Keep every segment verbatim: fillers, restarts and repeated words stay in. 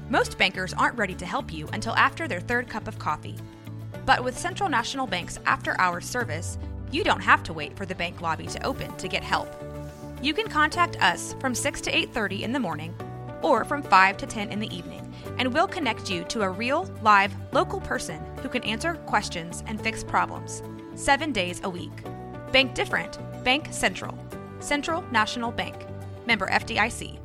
Most bankers aren't ready to help you until after their third cup of coffee. But with Central National Bank's after-hours service, you don't have to wait for the bank lobby to open to get help. You can contact us from six to eight thirty in the morning or from five to ten in the evening, and we'll connect you to a real, live, local person who can answer questions and fix problems, seven days a week. Bank different. Bank Central. Central National Bank. Member F D I C.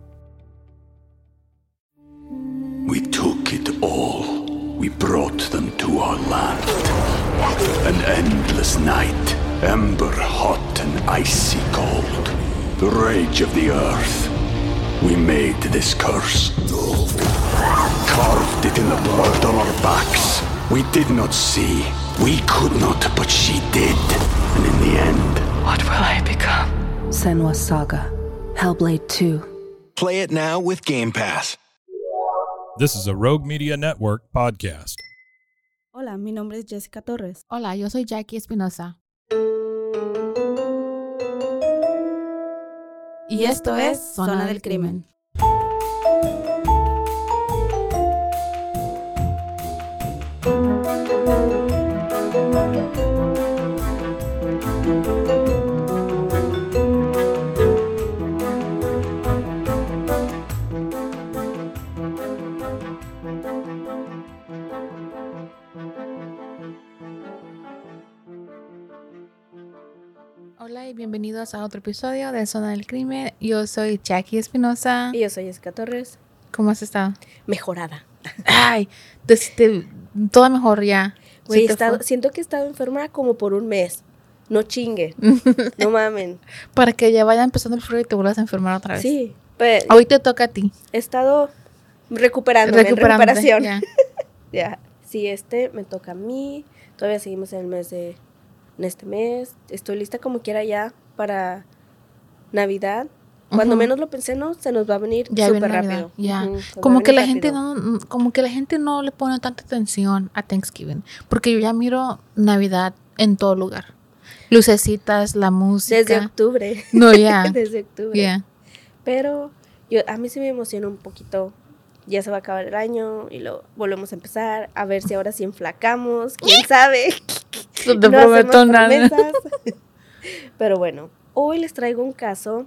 We took it all. We brought them to our land. An endless night, ember hot and icy cold. The rage of the earth. We made this curse. Carved it in the blood on our backs. We did not see. We could not, but she did. And in the end... What will I become? Senua's Saga. Hellblade two. Play it now with Game Pass. This is a Rogue Media Network podcast. Hola, mi nombre es Jessica Torres. Hola, yo soy Jackie Espinosa. Y esto es Zona, Zona del Crimen. Hola y bienvenidos a otro episodio de Zona del Crimen. Yo soy Jackie Espinosa. Y yo soy Jessica Torres. ¿Cómo has estado? Mejorada. Ay, te, te, todo mejor ya. Güey, sí, siento que he estado enferma como por un mes. No chingue. No mamen. Para que ya vaya empezando el frío y te vuelvas a enfermar otra vez. Sí. Pero hoy te toca a ti. He estado recuperándome, en recuperación. Ya. Ya. Sí, este me toca a mí. Todavía seguimos en el mes de... En este mes. Estoy lista como quiera ya para Navidad. Cuando uh-huh. menos lo pensé, no, se nos va a venir súper rápido. Ya. Uh-huh. Como que la rápido. gente no, como que la gente no le pone tanta atención a Thanksgiving, porque yo ya miro Navidad en todo lugar. Lucecitas, la música. Desde octubre. No, ya. Desde octubre. Yeah. Pero yo a mí sí me emociona un poquito. Ya se va a acabar el año y lo volvemos a empezar. A ver si ahora sí enflacamos. ¿Quién sabe? No te no prometo nada. Pero bueno, hoy les traigo un caso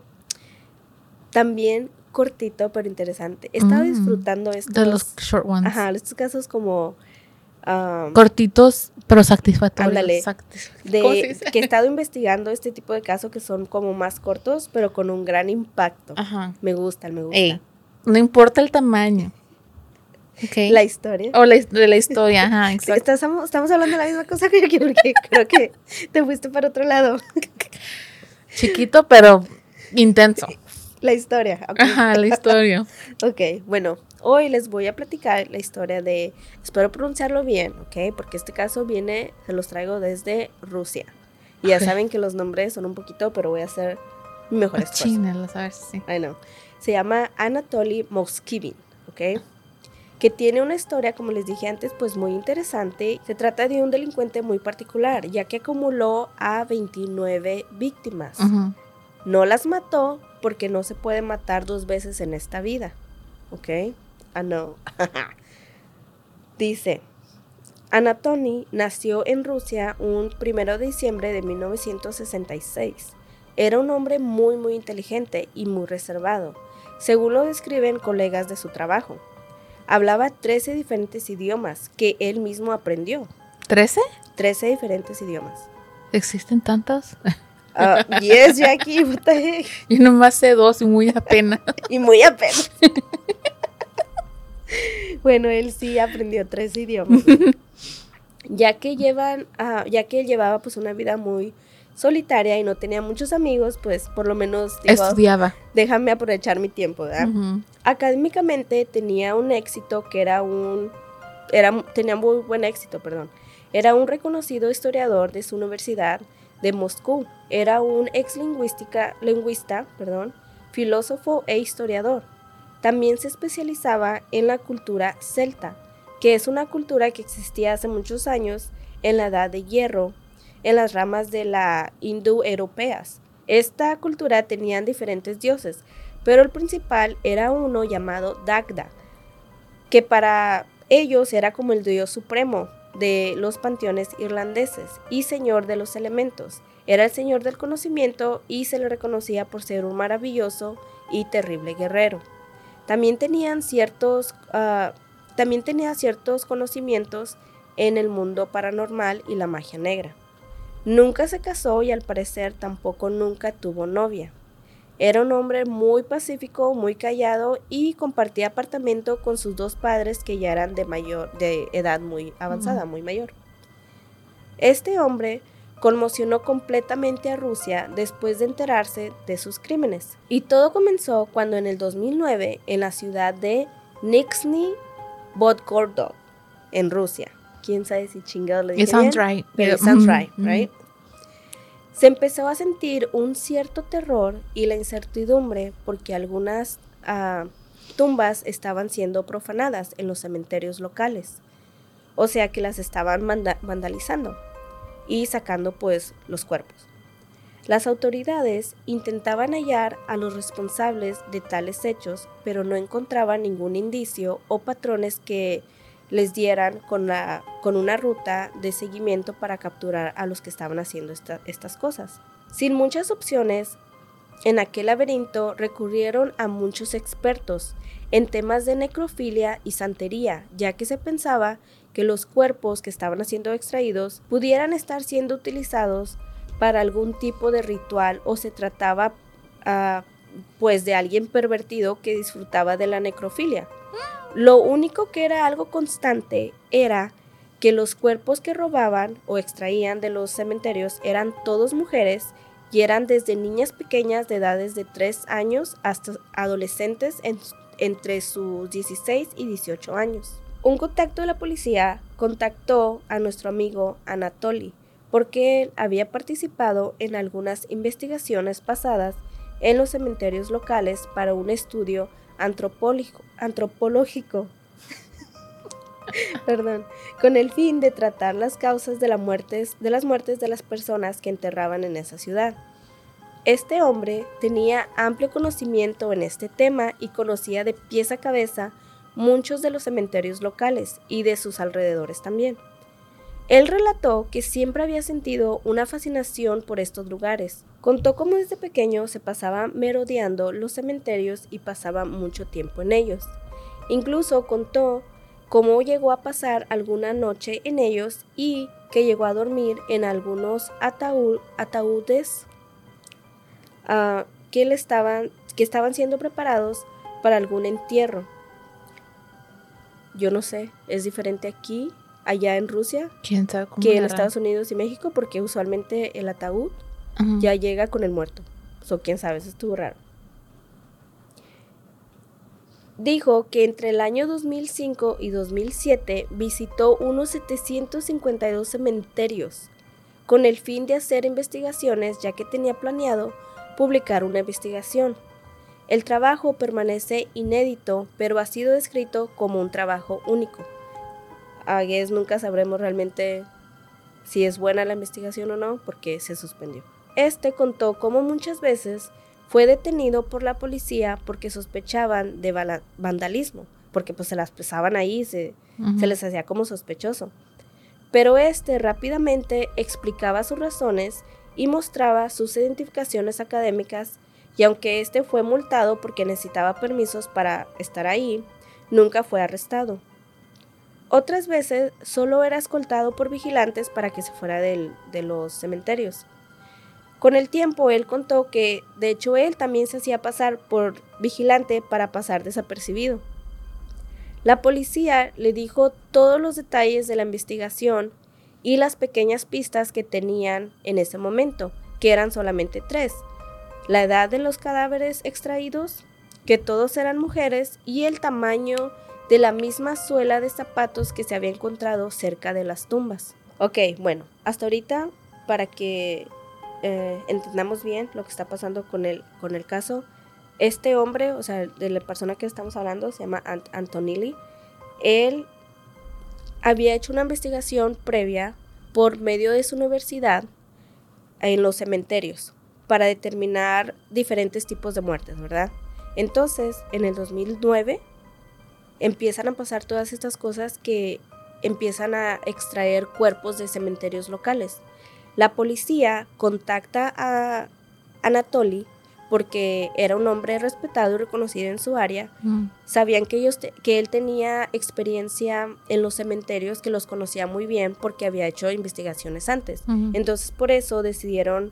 también cortito pero interesante. He estado mm, disfrutando estos... De los short ones. Ajá, estos casos como... Um, cortitos pero satisfactorios. Ándale. Satisfactorios. De, que he estado investigando este tipo de casos que son como más cortos pero con un gran impacto. Ajá. Me gustan, me gustan. Ey, no importa el tamaño. Okay. La historia. O la, de la historia, ajá, exacto. Estamos, estamos hablando de la misma cosa que yo, porque creo que te fuiste para otro lado. Chiquito, pero intenso. La historia. Okay. Ajá, la historia. Ok, bueno, hoy les voy a platicar la historia de, espero pronunciarlo bien, ok, porque este caso viene, se los traigo desde Rusia. Y ya okay. saben que los nombres son un poquito, pero voy a hacer mi mejor esfuerzo. China, lo sabes, sí. I know. Se llama Anatoly Moskvin, ok, que tiene una historia, como les dije antes, pues muy interesante. Se trata de un delincuente muy particular, ya que acumuló a veintinueve víctimas. Uh-huh. No las mató porque no se puede matar dos veces en esta vida, ¿ok? Ah, no. Dice, Anatoly nació en Rusia un primero de diciembre de mil novecientos sesenta y seis. Era un hombre muy, muy inteligente y muy reservado, según lo describen colegas de su trabajo. Hablaba trece diferentes idiomas que él mismo aprendió. ¿trece? trece diferentes idiomas. ¿Existen tantos? Uh, yes, Jackie, what the heck? Yo nomás sé dos y muy apenas. Y muy apenas. Bueno, él sí aprendió trece idiomas. ya que llevan, uh, ya que él llevaba pues una vida muy solitaria y no tenía muchos amigos, pues por lo menos digo, estudiaba. Déjame aprovechar mi tiempo, ¿verdad? Uh-huh. Académicamente tenía un éxito que era un era tenía muy buen éxito, perdón. Era un reconocido historiador de su universidad de Moscú. Era un ex lingüística, lingüista, perdón, filósofo e historiador. También se especializaba en la cultura celta, que es una cultura que existía hace muchos años en la Edad de Hierro, en las ramas de la indoeuropeas. Esta cultura tenía diferentes dioses, pero el principal era uno llamado Dagda. que para ellos era como el dios supremo de los panteones irlandeses y señor de los elementos. Era el señor del conocimiento y se le reconocía por ser un maravilloso y terrible guerrero. También tenían ciertos, uh, también tenía ciertos conocimientos en el mundo paranormal y la magia negra. Nunca se casó y al parecer tampoco nunca tuvo novia. Era un hombre muy pacífico, muy callado y compartía apartamento con sus dos padres que ya eran de, mayor, de edad muy avanzada, uh-huh. muy mayor. Este hombre conmocionó completamente a Rusia después de enterarse de sus crímenes. Y todo comenzó cuando en el dos mil nueve, en la ciudad de Nizhny Novgorod, en Rusia. ¿Quién sabe si chingado le dije It sounds bien? right. Pero it sounds right, right? Se empezó a sentir un cierto terror y la incertidumbre porque algunas uh, tumbas estaban siendo profanadas en los cementerios locales. O sea que las estaban manda- vandalizando y sacando pues los cuerpos. Las autoridades intentaban hallar a los responsables de tales hechos, pero no encontraban ningún indicio o patrones que les dieran con, la, con una ruta de seguimiento para capturar a los que estaban haciendo esta, estas cosas. Sin muchas opciones, en aquel laberinto recurrieron a muchos expertos en temas de necrofilia y santería, ya que se pensaba que los cuerpos que estaban siendo extraídos pudieran estar siendo utilizados para algún tipo de ritual o se trataba uh, pues de alguien pervertido que disfrutaba de la necrofilia. Lo único que era algo constante era que los cuerpos que robaban o extraían de los cementerios eran todos mujeres y eran desde niñas pequeñas de edades de tres años hasta adolescentes en, entre sus dieciséis y dieciocho años. Un contacto de la policía contactó a nuestro amigo Anatoly porque él había participado en algunas investigaciones pasadas en los cementerios locales para un estudio antropológico, antropológico perdón, con el fin de tratar las causas de, la muertes, de las muertes de las personas que enterraban en esa ciudad. Este hombre tenía amplio conocimiento en este tema y conocía de pies a cabeza muchos de los cementerios locales y de sus alrededores también. Él relató que siempre había sentido una fascinación por estos lugares. Contó cómo desde pequeño se pasaba merodeando los cementerios y pasaba mucho tiempo en ellos. Incluso contó cómo llegó a pasar alguna noche en ellos y que llegó a dormir en algunos ataúd, ataúdes uh, que, le estaban, que estaban siendo preparados para algún entierro. Yo no sé, es diferente aquí, allá en Rusia, ¿Quién sabe cómo que en era? Estados Unidos y México, porque usualmente el ataúd Uh-huh. ya llega con el muerto. So, quién sabe, eso estuvo raro. Dijo que entre el año dos mil cinco y dos mil siete visitó unos setecientos cincuenta y dos cementerios con el fin de hacer investigaciones, ya que tenía planeado publicar una investigación. El trabajo permanece inédito, pero ha sido descrito como un trabajo único. A guess nunca sabremos realmente si es buena la investigación o no, porque se suspendió. Este contó cómo muchas veces fue detenido por la policía porque sospechaban de vala- vandalismo, porque pues se las pesaban ahí, se, uh-huh. se les hacía como sospechoso. Pero este rápidamente explicaba sus razones y mostraba sus identificaciones académicas, y aunque este fue multado porque necesitaba permisos para estar ahí, nunca fue arrestado. Otras veces solo era escoltado por vigilantes para que se fuera del, de los cementerios. Con el tiempo él contó que de hecho él también se hacía pasar por vigilante para pasar desapercibido. La policía le dijo todos los detalles de la investigación y las pequeñas pistas que tenían en ese momento, que eran solamente tres: la edad de los cadáveres extraídos, que todos eran mujeres, y el tamaño de la misma suela de zapatos que se había encontrado cerca de las tumbas. Ok, bueno, hasta ahorita, para que eh, entendamos bien lo que está pasando con el, con el caso, este hombre, o sea, de la persona que estamos hablando, se llama Ant- Antonelli. Él había hecho una investigación previa por medio de su universidad en los cementerios para determinar diferentes tipos de muertes, ¿verdad? Entonces, en el dos mil nueve, empiezan a pasar todas estas cosas que empiezan a extraer cuerpos de cementerios locales. La policía contacta a Anatoly porque era un hombre respetado y reconocido en su área. Mm. Sabían que, ellos te, que él tenía experiencia en los cementerios, que los conocía muy bien porque había hecho investigaciones antes. Mm. Entonces por eso decidieron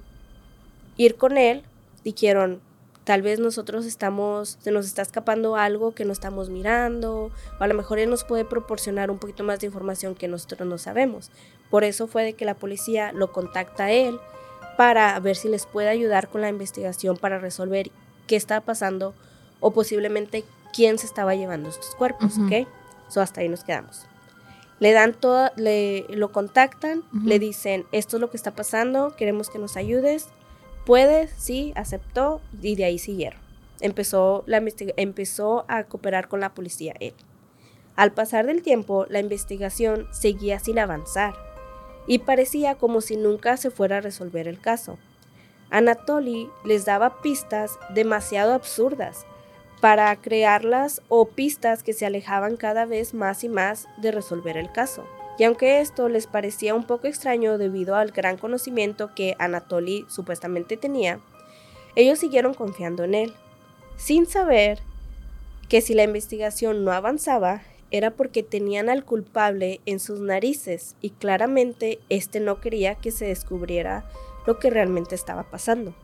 ir con él. Dijeron, tal vez nosotros estamos, se nos está escapando algo que no estamos mirando, o a lo mejor él nos puede proporcionar un poquito más de información que nosotros no sabemos. Por eso fue de que la policía lo contacta a él para ver si les puede ayudar con la investigación para resolver qué estaba pasando o posiblemente quién se estaba llevando estos cuerpos, uh-huh. ¿ok? So, hasta ahí nos quedamos. Le dan todo, le, lo contactan, uh-huh. le dicen, esto es lo que está pasando, queremos que nos ayudes. ¿Puedes? Sí, aceptó y de ahí siguieron. Empezó, la investig- empezó a cooperar con la policía él. Al pasar del tiempo, la investigación seguía sin avanzar y parecía como si nunca se fuera a resolver el caso. Anatoly les daba pistas demasiado absurdas para crearlas o pistas que se alejaban cada vez más y más de resolver el caso. Y aunque esto les parecía un poco extraño debido al gran conocimiento que Anatoly supuestamente tenía, ellos siguieron confiando en él, sin saber que si la investigación no avanzaba era porque tenían al culpable en sus narices y claramente este no quería que se descubriera lo que realmente estaba pasando.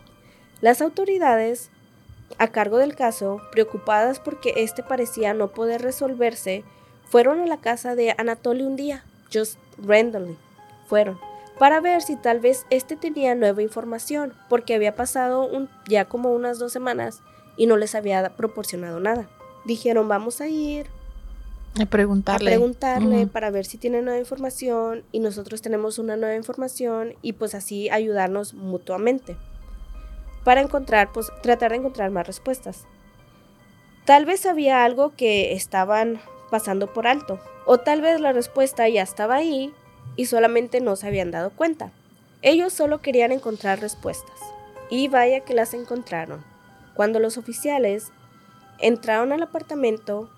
Las autoridades a cargo del caso, preocupadas porque este parecía no poder resolverse, fueron a la casa de Anatoly un día, just randomly, fueron, para ver si tal vez este tenía nueva información, porque había pasado un, ya como unas dos semanas y no les había proporcionado nada. Dijeron, vamos a ir a preguntarle, a preguntarle uh-huh. para ver si tiene nueva información y nosotros tenemos una nueva información y pues así ayudarnos mutuamente para encontrar, pues tratar de encontrar más respuestas. Tal vez había algo que estaban pasando por alto, o tal vez la respuesta ya estaba ahí y solamente no se habían dado cuenta. Ellos solo querían encontrar respuestas, y vaya que las encontraron. Cuando los oficiales entraron al apartamento,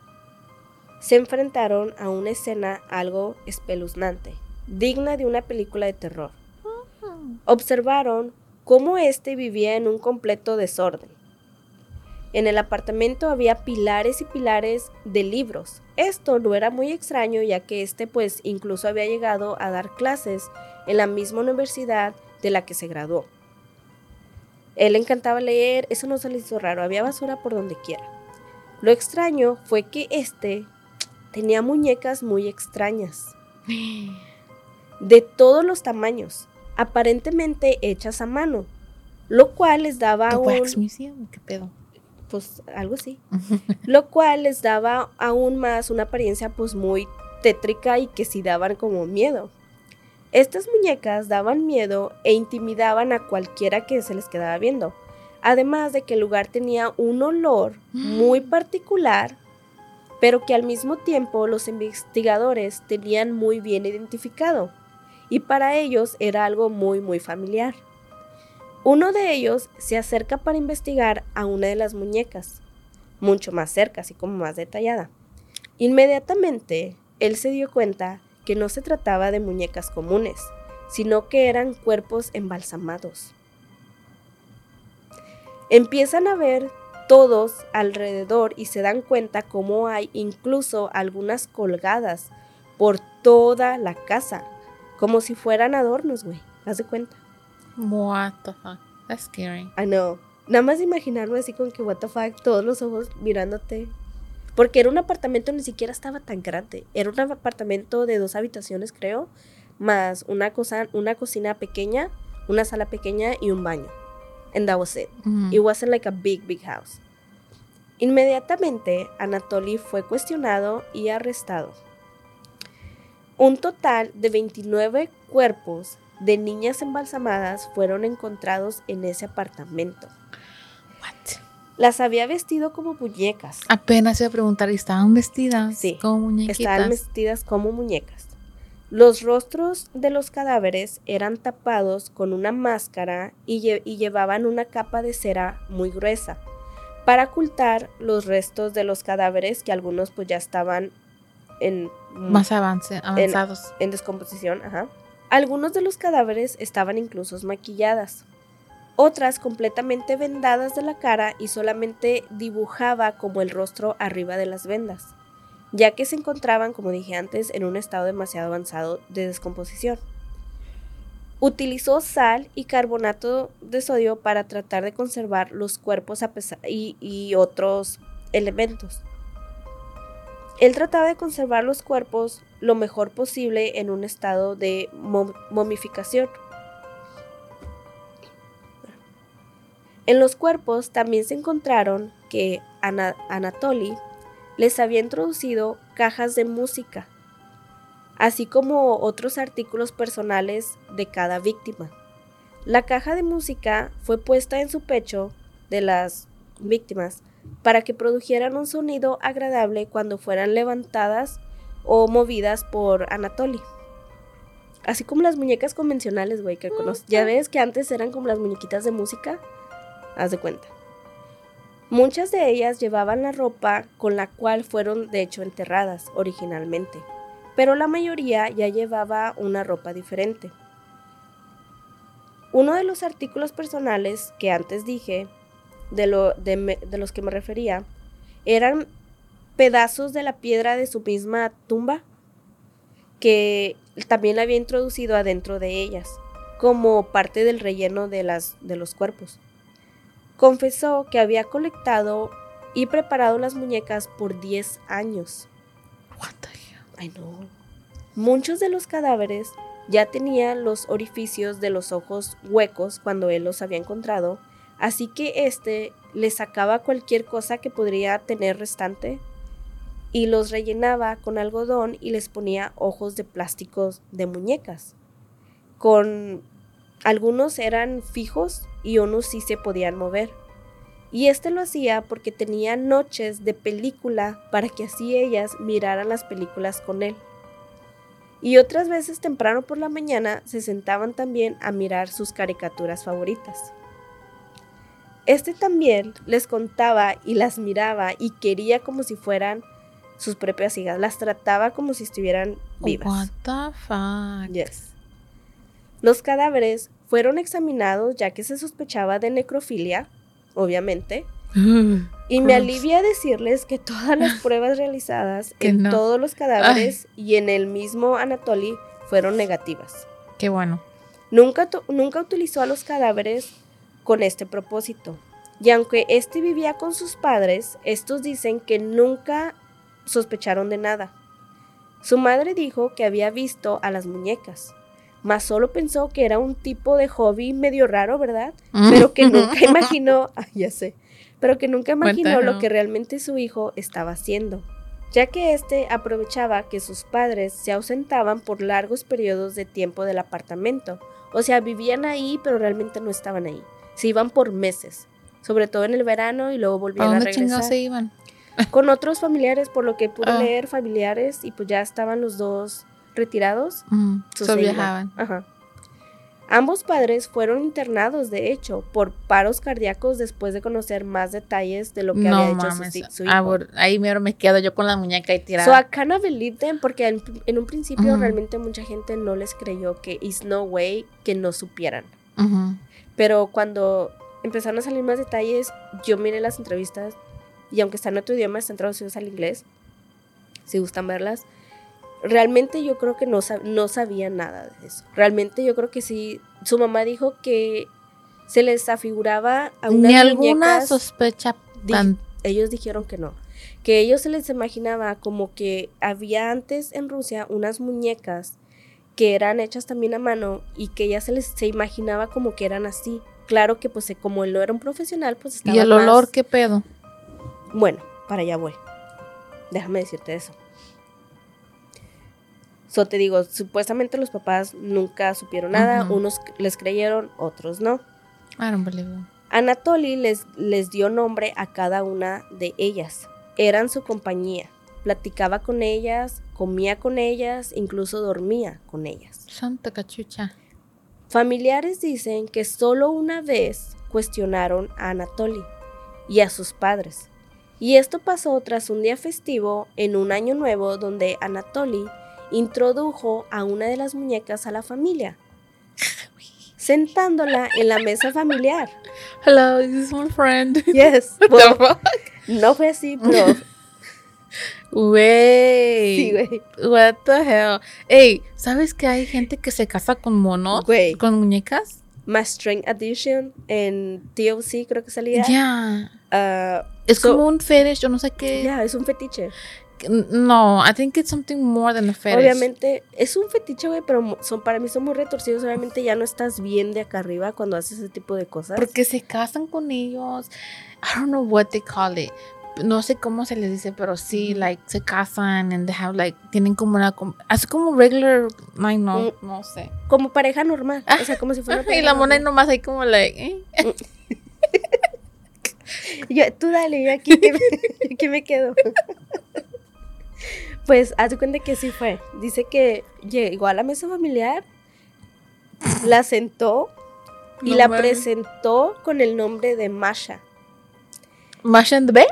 se enfrentaron a una escena algo espeluznante, digna de una película de terror. Observaron cómo este vivía en un completo desorden. En el apartamento había pilares y pilares de libros. Esto no era muy extraño, ya que este pues incluso había llegado a dar clases en la misma universidad de la que se graduó. Él le encantaba leer, eso no se le hizo raro, había basura por donde quiera. Lo extraño fue que este tenía muñecas muy extrañas, de todos los tamaños, aparentemente hechas a mano, lo cual les daba un... ¿The Wax Museum? ¿Qué pedo? Pues algo así, lo cual les daba aún más una apariencia pues muy tétrica y que sí daban como miedo. Estas muñecas daban miedo e intimidaban a cualquiera que se les quedaba viendo, además de que el lugar tenía un olor muy particular, pero que al mismo tiempo los investigadores tenían muy bien identificado, y para ellos era algo muy muy familiar. Uno de ellos se acerca para investigar a una de las muñecas, mucho más cerca, así como más detallada. Inmediatamente, él se dio cuenta que no se trataba de muñecas comunes, sino que eran cuerpos embalsamados. Empiezan a ver todos alrededor y se dan cuenta cómo hay incluso algunas colgadas por toda la casa, como si fueran adornos, güey, haz de cuenta. What the fuck, that's scary. I know, nada más imaginarme así con que what the fuck, todos los ojos mirándote. Porque era un apartamento, ni siquiera estaba tan grande. Era un apartamento de dos habitaciones, creo, más una, cosa, una cocina pequeña, una sala pequeña y un baño. And that was it. Mm-hmm. It wasn't like a big, big house. Inmediatamente, Anatoly fue cuestionado y arrestado. Un total de veintinueve cuerpos de niñas embalsamadas fueron encontrados en ese apartamento. What? Las había vestido como muñecas. Apenas iba a preguntar, ¿estaban vestidas sí, como muñequitas? Estaban vestidas como muñecas. Los rostros de los cadáveres eran tapados con una máscara y, lle- y llevaban una capa de cera muy gruesa. para ocultar los restos de los cadáveres, que algunos pues ya estaban en, más avance, avanzados. En, en descomposición. Ajá. Algunos de los cadáveres estaban incluso maquilladas. Otras completamente vendadas de la cara y solamente dibujaba como el rostro arriba de las vendas, ya que se encontraban, como dije antes, en un estado demasiado avanzado de descomposición. Utilizó sal y carbonato de sodio para tratar de conservar los cuerpos a pesar y, y otros elementos. Él trataba de conservar los cuerpos lo mejor posible en un estado de mom- momificación. En los cuerpos también se encontraron que Ana- Anatoly les había introducido cajas de música, así como otros artículos personales de cada víctima. La caja de música fue puesta en su pecho de las víctimas para que produjeran un sonido agradable cuando fueran levantadas o movidas por Anatoly. Así como las muñecas convencionales, güey, que conoces. Ya ves que antes eran como las muñequitas de música. Haz de cuenta. Muchas de ellas llevaban la ropa con la cual fueron de hecho enterradas originalmente, pero la mayoría ya llevaba una ropa diferente. Uno de los artículos personales que antes dije, de, lo, de, me, de los que me refería, eran pedazos de la piedra de su misma tumba, que también la había introducido adentro de ellas, como parte del relleno de, las, de los cuerpos. Confesó que había colectado y preparado las muñecas por diez años. What the hell? Ay, no. Muchos de los cadáveres ya tenían los orificios de los ojos huecos cuando él los había encontrado, así que este le sacaba cualquier cosa que podría tener restante y los rellenaba con algodón y les ponía ojos de plásticos de muñecas. Con algunos eran fijos y unos sí se podían mover. Y este lo hacía porque tenía noches de película para que así ellas miraran las películas con él. Y otras veces temprano por la mañana se sentaban también a mirar sus caricaturas favoritas. Este también les contaba y las miraba y quería como si fueran sus propias hijas. Las trataba como si estuvieran vivas. What the fuck? Yes. Los cadáveres fueron examinados ya que se sospechaba de necrofilia, obviamente. Y me alivia decirles que todas las pruebas realizadas en no. todos los cadáveres Ay. y en el mismo Anatoly fueron negativas. Qué bueno. Nunca, to- nunca utilizó a los cadáveres con este propósito. Y aunque este vivía con sus padres, estos dicen que nunca sospecharon de nada. Su madre dijo que había visto a las muñecas, mas solo pensó que era un tipo de hobby medio raro, ¿verdad? Pero que nunca imaginó, ay, ya sé, pero que nunca imaginó Cuéntalo. lo que realmente su hijo estaba haciendo, ya que este aprovechaba que sus padres se ausentaban por largos periodos de tiempo del apartamento. O sea, vivían ahí, pero realmente no estaban ahí. Se iban por meses, sobre todo en el verano, y luego volvían a, ¿A regresar. dónde chingados se iban? Con otros familiares, por lo que pude oh. leer, familiares, y pues ya estaban los dos retirados. Mm, so viajaban. Ajá. Ambos padres fueron internados, de hecho, por paros cardíacos después de conocer más detalles de lo que no había hecho mames. su, su hijo. Ah, bueno, ahí mero me quedo yo con la muñeca y tirada. So I kind of believed them, porque en, en un principio uh-huh. realmente mucha gente no les creyó que is no way que no supieran. Uh-huh. Pero cuando empezaron a salir más detalles, yo miré las entrevistas, y aunque están en otro idioma, están traducidos al inglés, si gustan verlas. Realmente yo creo que no, sab- no sabía nada de eso. Realmente yo creo que sí. Su mamá dijo que se les afiguraba a unas Ni alguna muñecas, sospecha. Di- Tan... Ellos dijeron que no. Que ellos se les imaginaba como que había antes en Rusia unas muñecas que eran hechas también a mano y que ella se les se imaginaba como que eran así. Claro que pues como él no era un profesional, pues estaba ¿Y el más... olor qué pedo? Bueno, para allá voy. Déjame decirte eso. So, te digo, supuestamente los papás nunca supieron nada. Uh-huh. Unos les creyeron, otros no. I don't believe it. Anatoly les, les dio nombre a cada una de ellas. Eran su compañía. Platicaba con ellas, comía con ellas, incluso dormía con ellas. Santa cachucha. Familiares dicen que solo una vez cuestionaron a Anatoly y a sus padres. Y esto pasó tras un día festivo en un año nuevo donde Anatoly introdujo a una de las muñecas a la familia, sentándola en la mesa familiar. Hello, this is my friend. Yes. Well, no fue así, pero... Güey. Sí, güey. What the hell. Ey, ¿sabes que hay gente que se casa con monos? Güey. Con muñecas. Más String Edition en T O C creo que salía. Ya. Yeah. Uh, es so, como un fetish, yo no sé qué. Ya, yeah, es un fetiche. No, I think it's something more than a fetish. Obviamente, es un fetiche, güey, pero son, para mí son muy retorcidos. Obviamente ya no estás bien de acá arriba cuando haces ese tipo de cosas. Porque se casan con ellos. I don't know what they call it. No sé cómo se les dice, pero sí, like, se casan and they have, like, tienen como una, así como regular, ay, no, mm. no sé. Como pareja normal, o sea, como si fuera una pareja y la mona normal. nomás ahí como, like, eh. yo, tú dale, yo aquí, que me, aquí me quedo. Pues, haz de cuenta que sí fue. Dice que llegó a la mesa familiar, la sentó y no, la man. presentó con el nombre de Masha. ¿Masha and the Bay?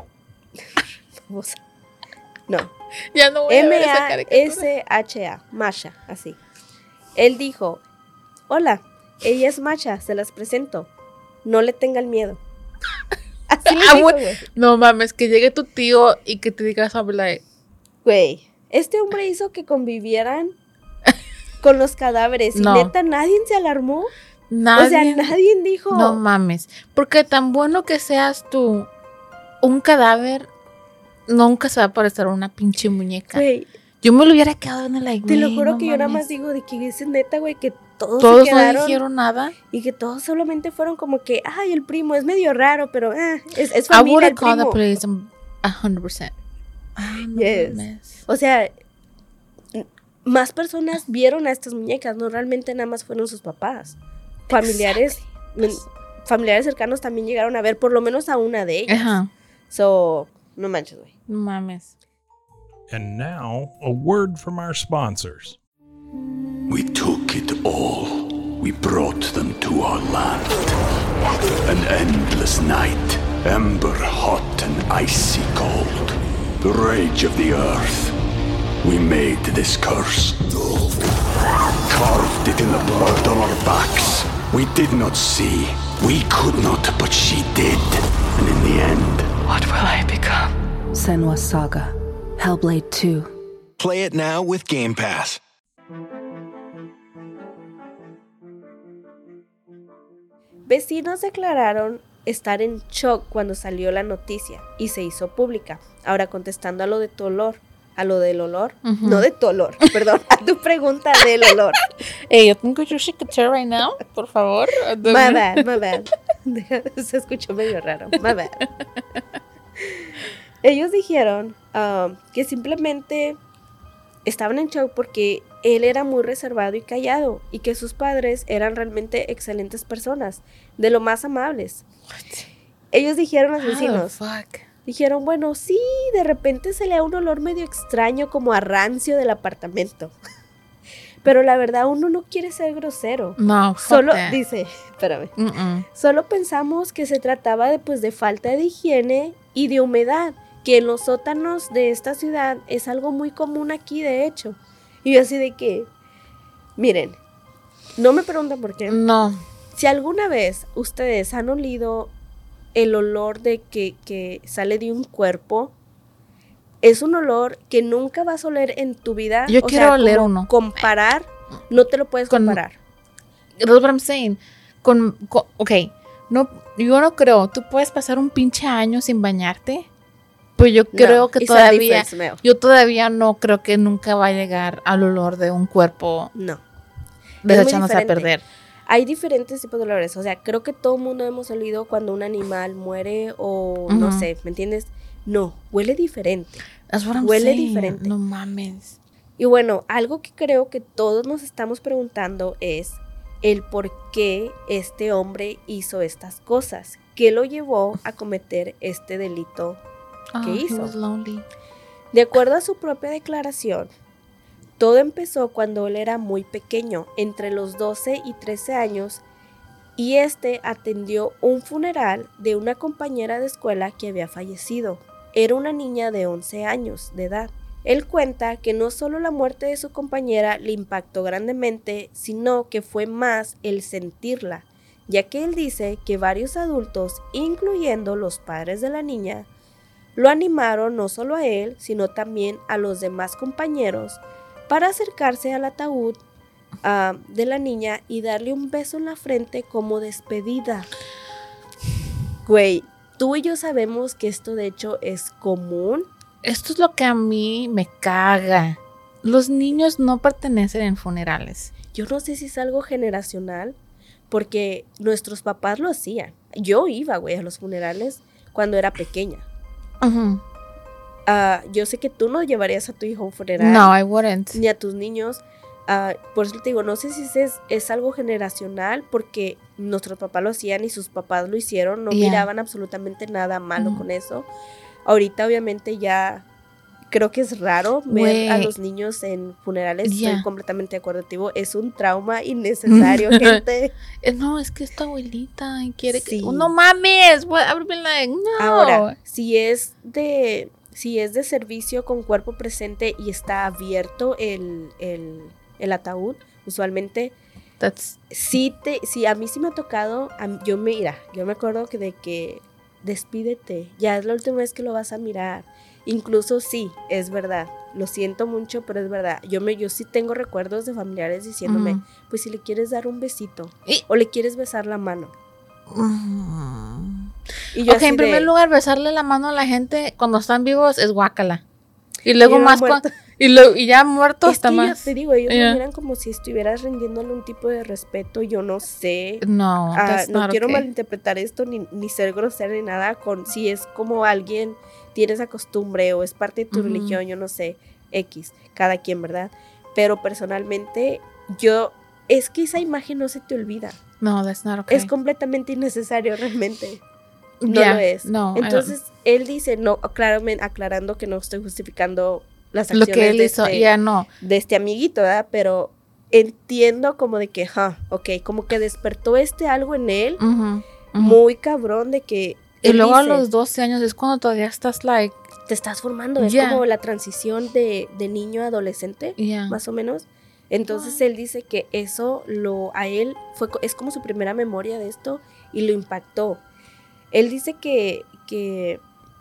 No. Ya no voy a ver esa caricatura. M A S H A, Masha, así. Él dijo, hola, ella es Masha, se las presento. No le tengan miedo. Así le dijo, güey. No mames, que llegue tu tío y que te diga sobre la... Güey, este hombre hizo que convivieran con los cadáveres. Y no. neta, nadie se alarmó. Nadie. O sea, nadie dijo... No mames, porque tan bueno que seas tú, un cadáver nunca se va a parecer a una pinche muñeca. Güey. Yo me lo hubiera quedado en el like, Te lo juro no que mames. yo nada más digo de que es neta, güey, que todos, todos se quedaron. No dijeron nada. Y que todos solamente fueron como que, ay, el primo es medio raro, pero eh, es, es familia, I el primo. I would have called the police one hundred percent. Ah, no yes. mames. O sea, más personas vieron a estas muñecas, no realmente nada más fueron sus papás. Familiares, exactly. familiares cercanos también llegaron a ver por lo menos a una de ellas. Ajá. So, no manches, güey. No mames. And now, a word from our sponsors. We took it all. We brought them to our land. An endless night, ember hot and icy cold. The rage of the earth. We made this curse. Carved it in the blood on our backs. We did not see. We could not, but she did. And in the end, what will I become? Senua's Saga. Hellblade two. Play it now with Game Pass. Vecinos declararon estar en shock cuando salió la noticia y se hizo pública. Ahora contestando a lo de tu olor, a lo del olor, uh-huh. no de tu olor, perdón, a tu pregunta del olor. Hey, yo tengo your chicature right now, por favor. My bad, my bad. Se escuchó medio raro, my bad. Ellos dijeron um, que simplemente estaban en shock porque él era muy reservado y callado y que sus padres eran realmente excelentes personas, de lo más amables. What? Ellos dijeron a los vecinos, dijeron, bueno, sí, de repente se le da un olor medio extraño como a rancio del apartamento. Pero la verdad uno no quiere ser grosero. No, solo that. dice, espérame. Mm-mm. Solo pensamos que se trataba de pues de falta de higiene y de humedad, que en los sótanos de esta ciudad es algo muy común aquí, de hecho. Y yo así de que, miren, no me preguntan por qué. No. Si alguna vez ustedes han olido el olor de que, que sale de un cuerpo, es un olor que nunca vas a oler en tu vida. Yo o quiero sea, oler como uno. Comparar, no te lo puedes Con, comparar. That's what I'm saying. Con, con, ok, no, yo no creo, tú puedes pasar un pinche año sin bañarte. Pues yo creo no, que todavía, yo todavía no creo que nunca va a llegar al olor de un cuerpo no. desechándose a perder. Hay diferentes tipos de olores, o sea, creo que todo el mundo hemos olido cuando un animal muere o uh-huh. no sé, ¿me entiendes? No, huele diferente. That's what I'm huele saying. diferente. No mames. Y bueno, algo que creo que todos nos estamos preguntando es el por qué este hombre hizo estas cosas. ¿Qué lo llevó a cometer este delito que oh, hizo? He was lonely. De acuerdo a su propia declaración, todo empezó cuando él era muy pequeño, entre los doce y trece años, y este atendió un funeral de una compañera de escuela que había fallecido. Era una niña de once años de edad. Él cuenta que no solo la muerte de su compañera le impactó grandemente, sino que fue más el sentirla, ya que él dice que varios adultos, incluyendo los padres de la niña, lo animaron no solo a él, sino también a los demás compañeros para acercarse al ataúd uh, de la niña y darle un beso en la frente como despedida. Güey, tú y yo sabemos que esto de hecho es común. Esto es lo que a mí me caga. Los niños no pertenecen en funerales. Yo no sé si es algo generacional, porque nuestros papás lo hacían. Yo iba, güey, a los funerales cuando era pequeña. Uh-huh. Uh, yo sé que tú no llevarías a tu hijo a un funeral. No, I wouldn't. Ni a tus niños. Uh, por eso te digo, no sé si es, es algo generacional, porque nuestros papás lo hacían y sus papás lo hicieron. No yeah. miraban absolutamente nada malo uh-huh. con eso. Ahorita obviamente ya creo que es raro ver Wey. a los niños en funerales. Yeah. Estoy completamente de acuerdo contigo. Es un trauma innecesario, gente. No, es que es tu abuelita y quiere sí. que... Oh, no mames, no. Ahora, si es de si es de servicio con cuerpo presente y está abierto el, el, el ataúd, usualmente... That's... Sí, te, sí, a mí sí me ha tocado, a, yo me mira, yo me acuerdo que de que despídete, ya es la última vez que lo vas a mirar. Incluso sí, es verdad, lo siento mucho, pero es verdad. Yo me, yo sí tengo recuerdos de familiares diciéndome, uh-huh. pues si le quieres dar un besito ¿Y? o le quieres besar la mano. Uh-huh. Y yo ok, en primer de, lugar, besarle la mano a la gente cuando están vivos es guácala. Y luego y más cuando, y, lo, y ya muerto es hasta que más. Yo te digo, ellos yeah. me miran como si estuvieras rindiéndole un tipo de respeto. Yo no sé. No, uh, no quiero okay. malinterpretar esto ni, ni ser grosera ni nada. Con si es como alguien tiene esa costumbre o es parte de tu uh-huh. religión, yo no sé, X, cada quien, ¿verdad? Pero personalmente, yo, es que esa imagen no se te olvida. No, that's not okay. Es completamente innecesario realmente. No yeah, lo es. No, entonces, él dice, no, claramente aclarando que no estoy justificando las acciones lo que él de, hizo, este, yeah, no. de este amiguito, ¿verdad? Pero entiendo como de que, ja, huh, ok, como que despertó este algo en él, uh-huh, uh-huh. muy cabrón de que... Y luego dice, a los doce años es cuando todavía estás like... Te estás formando, es yeah. como la transición de, de niño a adolescente, yeah. más o menos. Entonces él dice que eso lo a él fue es como su primera memoria de esto y lo impactó. Él dice que, que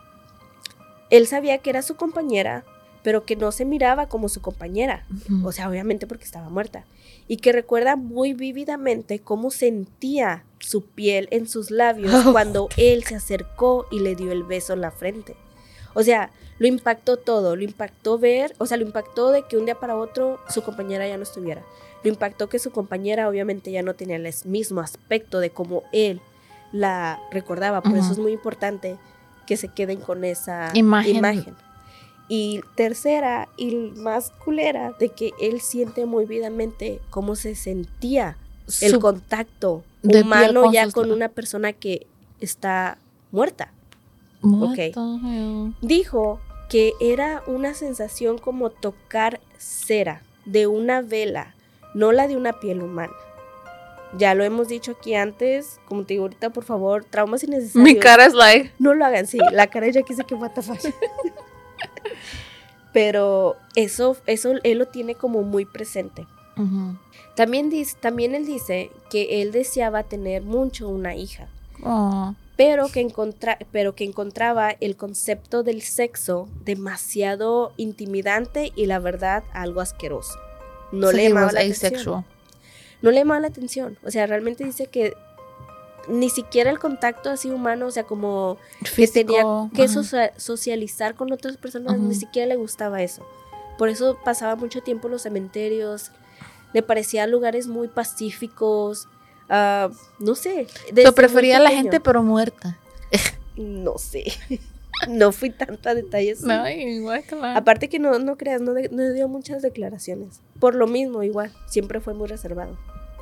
él sabía que era su compañera, pero que no se miraba como su compañera. Uh-huh. O sea, obviamente porque estaba muerta. Y que recuerda muy vívidamente cómo sentía su piel en sus labios oh. cuando él se acercó y le dio el beso en la frente. O sea, lo impactó todo. Lo impactó ver, o sea, lo impactó de que un día para otro su compañera ya no estuviera. Lo impactó que su compañera obviamente ya no tenía el mismo aspecto de cómo él la recordaba. Por uh-huh. eso es muy importante que se queden con esa imagen. imagen. Y tercera y más culera, de que él siente muy vívidamente cómo se sentía Su el contacto humano con ya con una persona que está muerta. Okay. Dijo que era una sensación como tocar cera de una vela, no la de una piel humana. Ya lo hemos dicho aquí antes, como te digo ahorita, por favor, traumas innecesarios. Mi cara es like... No lo hagan, sí, la cara ya quise que what the fuck. Pero eso, eso él lo tiene como muy presente. Uh-huh. También, dice, también él dice que él deseaba tener mucho una hija. Oh. Pero que, encontra, pero que encontraba el concepto del sexo demasiado intimidante y la verdad algo asqueroso. No so le llamaba la asexual. atención. No le llamaba la atención. O sea, realmente dice que ni siquiera el contacto así humano, o sea, como Físico, que tenía que uh-huh. so- socializar con otras personas, uh-huh. ni siquiera le gustaba eso. Por eso pasaba mucho tiempo en los cementerios. Le parecían lugares muy pacíficos. Uh, no sé. Yo prefería a la gente pero muerta. No sé. No fui tanto a detalles. No, igual, claro. Aparte que no, no creas, no, de, no dio muchas declaraciones. Por lo mismo, igual, siempre fue muy reservado.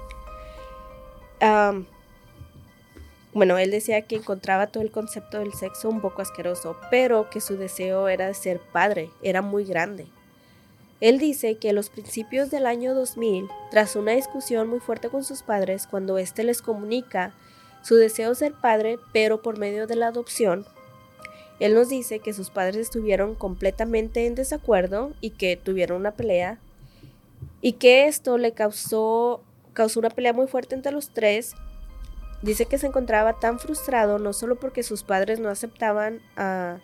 Um, bueno, él decía que encontraba todo el concepto del sexo un poco asqueroso, pero que su deseo era de ser padre, era muy grande. Él dice que a los principios del año dos mil, tras una discusión muy fuerte con sus padres, cuando éste les comunica su deseo de ser padre, pero por medio de la adopción, él nos dice que sus padres estuvieron completamente en desacuerdo y que tuvieron una pelea, y que esto le causó, causó una pelea muy fuerte entre los tres. Dice que se encontraba tan frustrado, no solo porque sus padres no aceptaban a...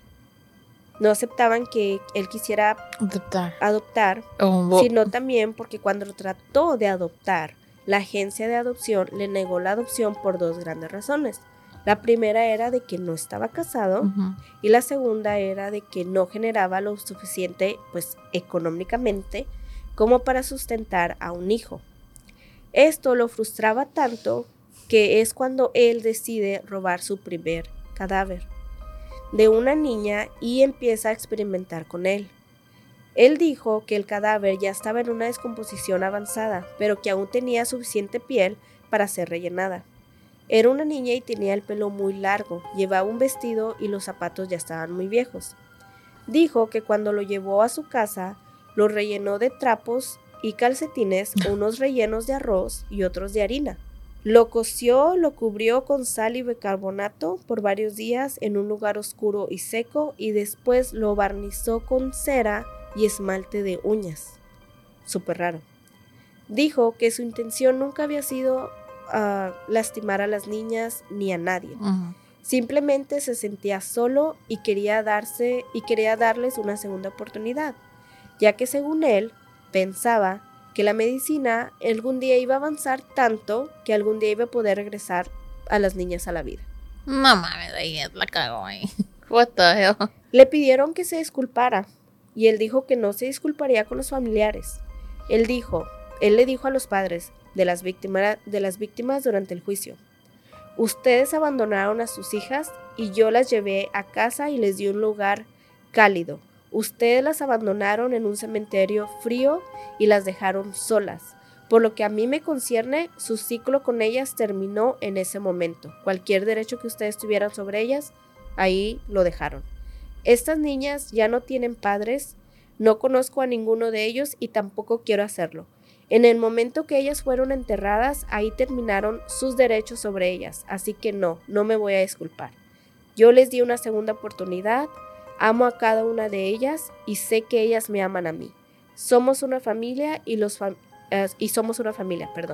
no aceptaban que él quisiera adoptar, adoptar oh, sino también porque cuando trató de adoptar, la agencia de adopción le negó la adopción por dos grandes razones. La primera era de que no estaba casado, uh-huh. y la segunda era de que no generaba lo suficiente, pues, económicamente como para sustentar a un hijo. Esto lo frustraba tanto que es cuando él decide robar su primer cadáver de una niña y empieza a experimentar con él. Él dijo que el cadáver ya estaba en una descomposición avanzada, pero que aún tenía suficiente piel para ser rellenada. Era una niña y tenía el pelo muy largo, llevaba un vestido y los zapatos ya estaban muy viejos. Dijo que cuando lo llevó a su casa, lo rellenó de trapos y calcetines, unos rellenos de arroz y otros de harina. Lo coció, lo cubrió con sal y bicarbonato por varios días en un lugar oscuro y seco y después lo barnizó con cera y esmalte de uñas. Súper raro. Dijo que su intención nunca había sido uh, lastimar a las niñas ni a nadie. Uh-huh. Simplemente se sentía solo y quería darse y quería darles una segunda oportunidad, ya que según él pensaba que la medicina algún día iba a avanzar tanto que algún día iba a poder regresar a las niñas a la vida. No mames, ahí la cagó ahí. What the hell? Le pidieron que se disculpara y él dijo que no se disculparía con los familiares. Él dijo, él le dijo a los padres de las víctimas, de las víctimas durante el juicio: ustedes abandonaron a sus hijas y yo las llevé a casa y les di un lugar cálido. Ustedes las abandonaron en un cementerio frío y las dejaron solas. Por lo que a mí me concierne, su ciclo con ellas terminó en ese momento. Cualquier derecho que ustedes tuvieran sobre ellas, ahí lo dejaron. Estas niñas ya no tienen padres, no conozco a ninguno de ellos y tampoco quiero hacerlo. En el momento que ellas fueron enterradas, ahí terminaron sus derechos sobre ellas, así que no, no me voy a disculpar. Yo les di una segunda oportunidad. Amo a cada una de ellas y sé que ellas me aman a mí. Somos una familia y los fam- uh, y somos una familia, perdón.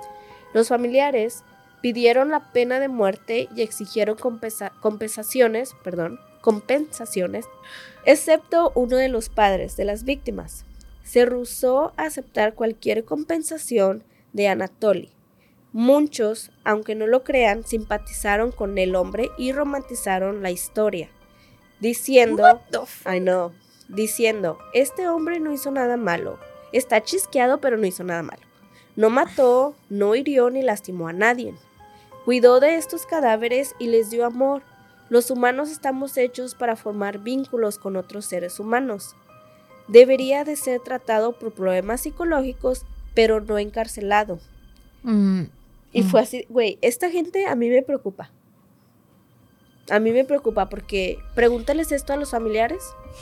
Los familiares pidieron la pena de muerte y exigieron compensa- compensaciones, perdón, compensaciones, excepto uno de los padres de las víctimas. Se rehusó a aceptar cualquier compensación de Anatoly. Muchos, aunque no lo crean, simpatizaron con el hombre y romantizaron la historia. Diciendo, I know, diciendo, este hombre no hizo nada malo, está chisqueado pero no hizo nada malo. No mató, no hirió ni lastimó a nadie. Cuidó de estos cadáveres y les dio amor. Los humanos estamos hechos para formar vínculos con otros seres humanos. Debería de ser tratado por problemas psicológicos, pero no encarcelado. Mm. Y mm. fue así, güey, esta gente a mí me preocupa. A mí me preocupa porque pregúntales esto a los familiares.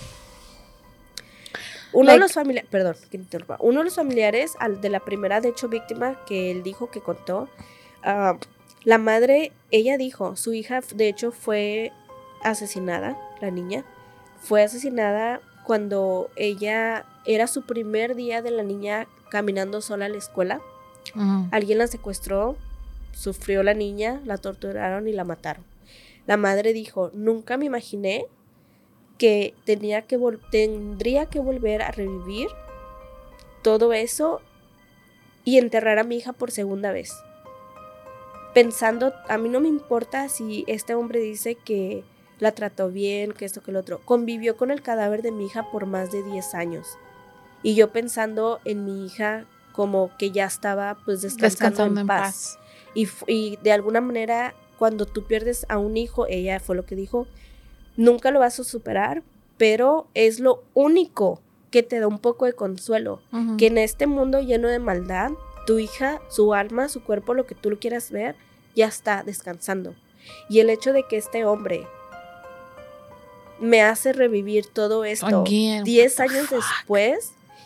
Uno like, de los familiares, perdón, que interrumpa. Uno de los familiares al, de la primera, de hecho, víctima que él dijo que contó, uh, la madre, ella dijo, su hija, de hecho, fue asesinada, la niña, fue asesinada cuando ella, era su primer día de la niña caminando sola a la escuela. Uh-huh. Alguien la secuestró, sufrió la niña, la torturaron y la mataron. La madre dijo, nunca me imaginé que, tenía que vol- tendría que volver a revivir todo eso y enterrar a mi hija por segunda vez. Pensando, a mí no me importa si este hombre dice que la trató bien, que esto, que lo otro. Convivió con el cadáver de mi hija por más de diez años. Y yo pensando en mi hija como que ya estaba pues descansando, descansando en, en paz. paz. Y, y de alguna manera, cuando tú pierdes a un hijo, ella fue lo que dijo, nunca lo vas a superar, pero es lo único que te da un poco de consuelo. Uh-huh. Que en este mundo lleno de maldad, tu hija, su alma, su cuerpo, lo que tú lo quieras ver, ya está descansando. Y el hecho de que este hombre me hace revivir todo esto diez años después,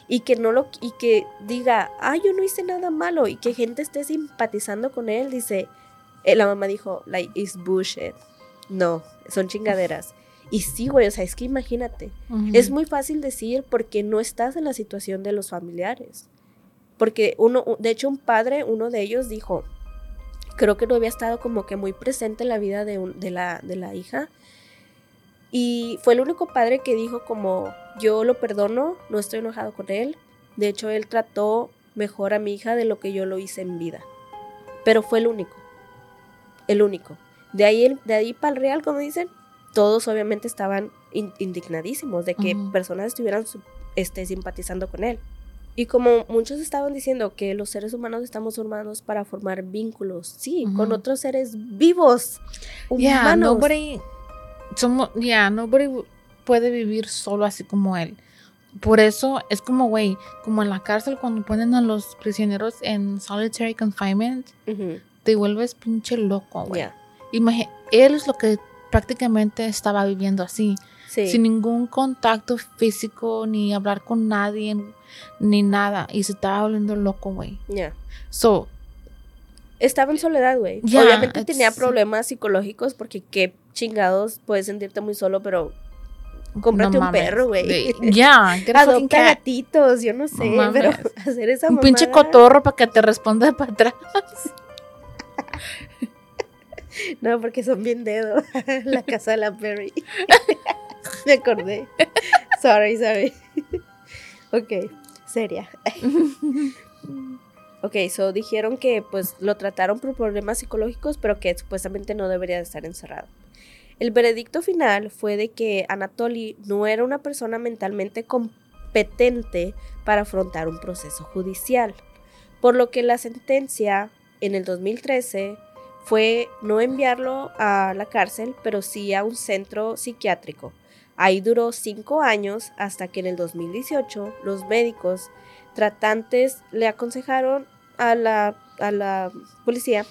y que no lo y que diga, ah, yo no hice nada malo, y que gente esté simpatizando con él. Dice, eh, la mamá dijo, like, it's bullshit. No, son chingaderas. Y sí, güey, o sea, es que imagínate, uh-huh. es muy fácil decir porque no estás en la situación de los familiares. Porque uno, de hecho, un padre, uno de ellos dijo, creo que no había estado como que muy presente en la vida de, un, de, la, de la hija. Y fue el único padre que dijo como, yo lo perdono, no estoy enojado con él. De hecho, él trató mejor a mi hija de lo que yo lo hice en vida. Pero fue el único, el único. De ahí, de ahí para el real, como dicen, todos obviamente estaban in, indignadísimos de que uh-huh. personas estuvieran este, simpatizando con él. Y como muchos estaban diciendo que los seres humanos estamos formados para formar vínculos, sí, uh-huh. con otros seres vivos, humanos. Yeah, nobody, somos, yeah, nobody puede vivir solo así como él. Por eso es como, güey, como en la cárcel cuando ponen a los prisioneros en solitary confinement, uh-huh. te vuelves pinche loco, güey. Yeah. Imagina, él es lo que prácticamente estaba viviendo así. Sí. Sin ningún contacto físico, ni hablar con nadie, ni nada. Y se estaba volviendo loco, güey. Ya. Yeah. So, estaba en soledad, güey. Yeah, obviamente tenía problemas psicológicos porque qué chingados, puedes sentirte muy solo, pero cómprate no un perro, güey. Ya, yeah, adopta gatitos, yo no sé, no pero hacer esa un mamada. Pinche cotorro para que te responda para atrás. No, porque son bien dedos. La casa de la Perry. Me acordé. Sorry, sorry. Ok, seria. Ok, so dijeron que pues lo trataron por problemas psicológicos, pero que supuestamente no debería de estar encerrado. El veredicto final fue de que Anatoly no era una persona mentalmente competente para afrontar un proceso judicial, por lo que la sentencia en el dos mil trece fue no enviarlo a la cárcel, pero sí a un centro psiquiátrico. Ahí duró cinco años hasta que en el dos mil dieciocho los médicos tratantes le aconsejaron a la, a la policía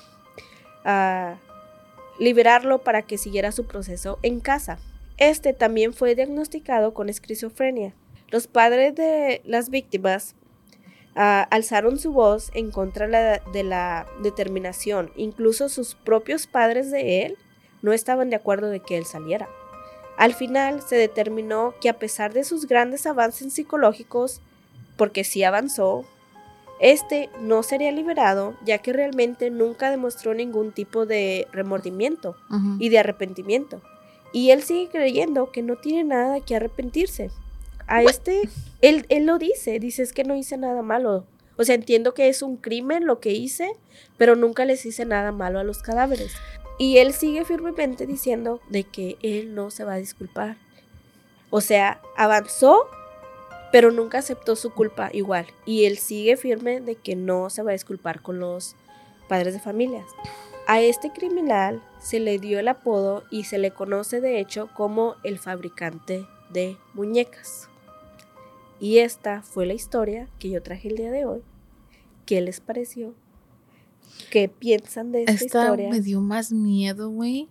a liberarlo para que siguiera su proceso en casa. Este también fue diagnosticado con esquizofrenia. Los padres de las víctimas Uh, alzaron su voz en contra la, de la determinación. Incluso sus propios padres de él no estaban de acuerdo de que él saliera. Al final se determinó que a pesar de sus grandes avances psicológicos, porque sí avanzó, este no sería liberado, ya que realmente nunca demostró ningún tipo de remordimiento uh-huh. y de arrepentimiento. Y él sigue creyendo que no tiene nada que arrepentirse. A este, él, él lo dice, dice es que no hice nada malo. O sea, entiendo que es un crimen lo que hice, pero nunca les hice nada malo a los cadáveres. Y él sigue firmemente diciendo de que él no se va a disculpar. O sea, avanzó, pero nunca aceptó su culpa igual. Y él sigue firme de que no se va a disculpar con los padres de familias. A este criminal se le dio el apodo y se le conoce de hecho como el fabricante de muñecas. Y esta fue la historia que yo traje el día de hoy. ¿Qué les pareció? ¿Qué piensan de esta, esta historia? Me dio más miedo, güey.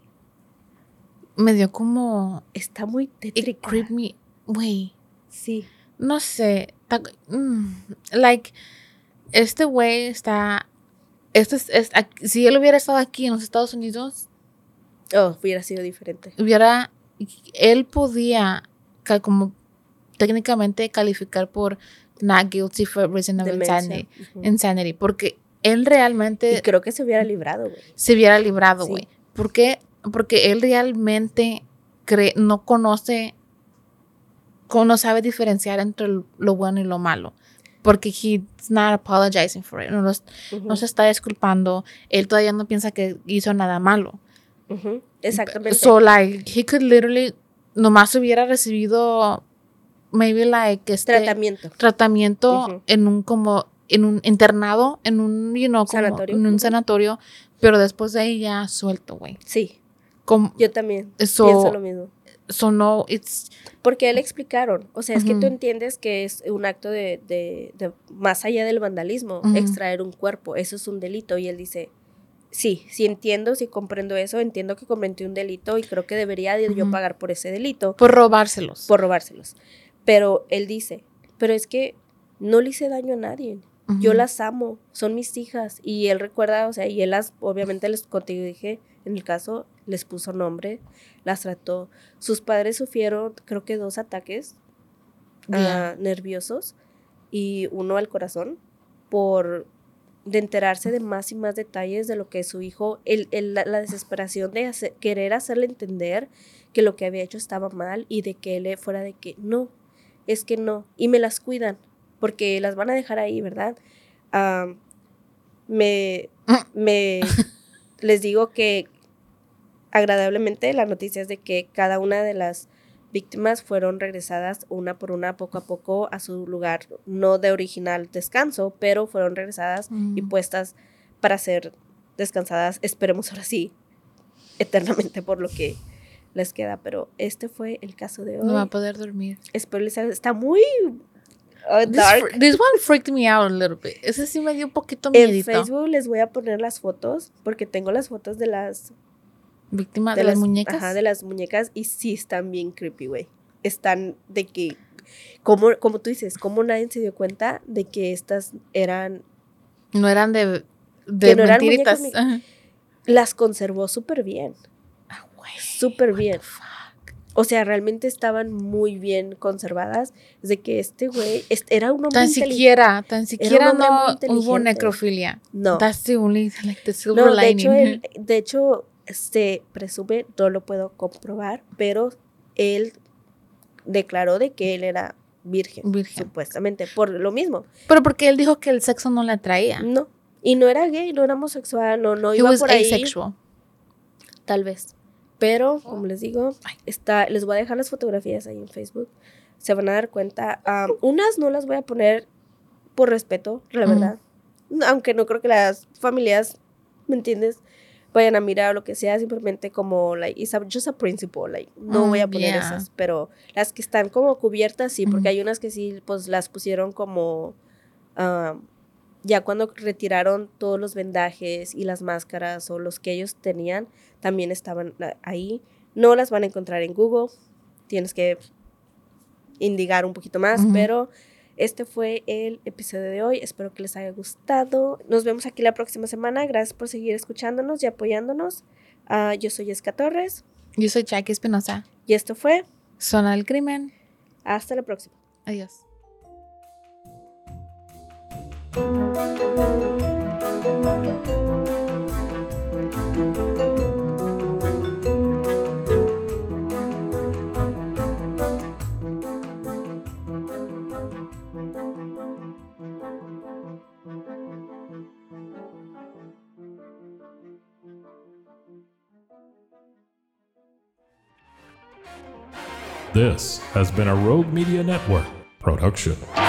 Me dio como... Está muy tétrica. It creeped me, güey. Sí. No sé. Ta, mm, like, este güey está... Este es, es, si él hubiera estado aquí en los Estados Unidos... Oh, hubiera sido diferente. Hubiera... Él podía, como técnicamente, calificar por not guilty for reason of insanity, uh-huh. insanity. Porque él realmente... Y creo que se hubiera librado, güey. Se hubiera librado, güey. Sí. ¿Por qué? Porque él realmente cree, no conoce, no sabe diferenciar entre lo bueno y lo malo. Porque he's not apologizing for it. No, los, uh-huh. no se está disculpando. Él todavía no piensa que hizo nada malo. Uh-huh. Exactamente. So, like, he could literally, nomás hubiera recibido, maybe, like, este... Tratamiento. Tratamiento uh-huh. en un, como, en un internado, en un, you know, como, sanatorio. En un uh-huh. sanatorio, pero después de ahí ya suelto, güey. Sí. Como, yo también so, pienso lo mismo. So, no, it's... Porque él explicaron, o sea, es uh-huh. que tú entiendes que es un acto de, de, de más allá del vandalismo, uh-huh. extraer un cuerpo, eso es un delito, y él dice... Sí, sí entiendo, sí comprendo eso, entiendo que cometí un delito y creo que debería de uh-huh. yo pagar por ese delito. Por robárselos. Por robárselos. Pero él dice, pero es que no le hice daño a nadie. Uh-huh. Yo las amo, son mis hijas. Y él recuerda, o sea, y él las, obviamente les contigo dije, en el caso, les puso nombre, las trató. Sus padres sufrieron, creo que dos ataques yeah. uh, nerviosos y uno al corazón por de enterarse de más y más detalles de lo que su hijo, el, el, la, la desesperación de hacer, querer hacerle entender que lo que había hecho estaba mal y de que él fuera de que no, es que no, y me las cuidan, porque las van a dejar ahí, ¿verdad? Uh, me, me les digo que agradablemente la noticia es de que cada una de las víctimas fueron regresadas una por una, poco a poco, a su lugar, no de original descanso, pero fueron regresadas mm. y puestas para ser descansadas, esperemos ahora sí, eternamente por lo que les queda. Pero este fue el caso de hoy. No va a poder dormir. Espero les está muy uh, dark. This, this one freaked me out a little bit. Ese sí me dio un poquito miedito. En Facebook les voy a poner las fotos, porque tengo las fotos de las víctima de, de las, las muñecas. Ajá, de las muñecas, y sí están bien creepy, güey. Están de que, como, como tú dices, como nadie se dio cuenta de que estas eran... No eran de, de no mentiritas. Eran muñecas, las conservó súper bien. Ah, güey. Súper bien. O sea, realmente estaban muy bien conservadas. De que este güey este, era un hombre tan siquiera, tan siquiera no hubo necrofilia. No. That's the only, like, the silver no, lining. De hecho, él, de hecho se presume, no lo puedo comprobar, pero él declaró de que él era virgen, virgen, supuestamente, por lo mismo. Pero porque él dijo que el sexo no le atraía. No, y no era gay, no era homosexual, no, no iba por ahí. Asexual. Tal vez. Pero, como les digo, está, les voy a dejar las fotografías ahí en Facebook. Se van a dar cuenta. Um, unas no las voy a poner por respeto, la verdad. Mm. Aunque no creo que las familias, ¿me entiendes?, vayan a mirar o lo que sea, simplemente como, like, it's a, just a principle, like, no mm, voy a poner yeah. esas, pero las que están como cubiertas, sí, porque mm. hay unas que sí, pues, las pusieron como, uh, ya cuando retiraron todos los vendajes y las máscaras o los que ellos tenían, también estaban ahí. No las van a encontrar en Google, tienes que indigar un poquito más, mm-hmm. pero este fue el episodio de hoy. Espero que les haya gustado. Nos vemos aquí la próxima semana. Gracias por seguir escuchándonos y apoyándonos. Uh, yo soy Esca Torres. Yo soy Jackie Espinosa. Y esto fue Zona del Crimen. Hasta la próxima. Adiós. This has been a Rogue Media Network production.